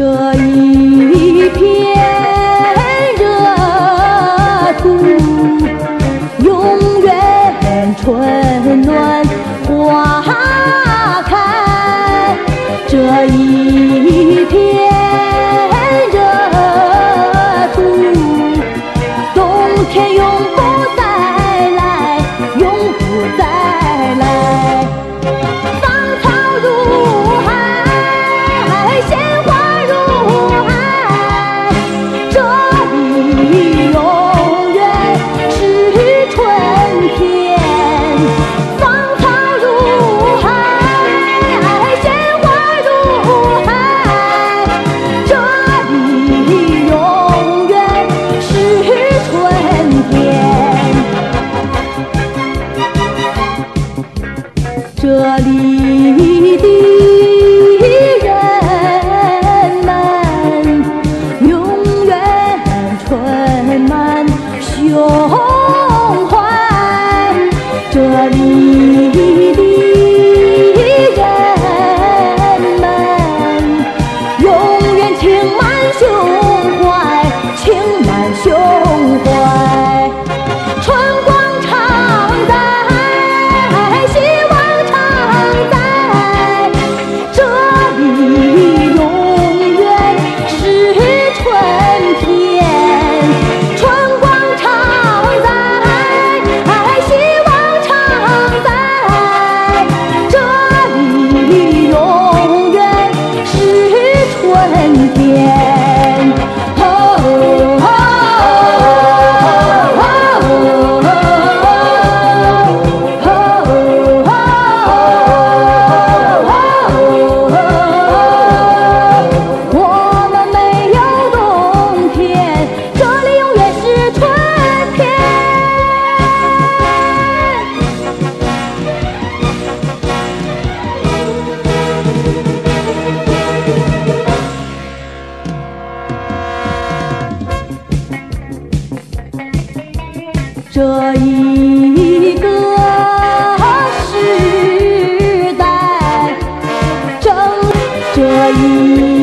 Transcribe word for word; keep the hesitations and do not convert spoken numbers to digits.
这一片热土，永远春暖花开。这一片热土，冬天永不再来，永不再来。芳草如海，鲜花如海，这里永远是春天。芳草如海，鲜花如海，这里永远是春天。这里的人们永远春满胸怀，这里的人们永远情满胸怀，情满胸怀。春光常在，希望常在，这里永远是春天。春光常在，希望常在，这里永远是春天。哦哦我们没有冬天，这里永远是春天。这一个时代，正这一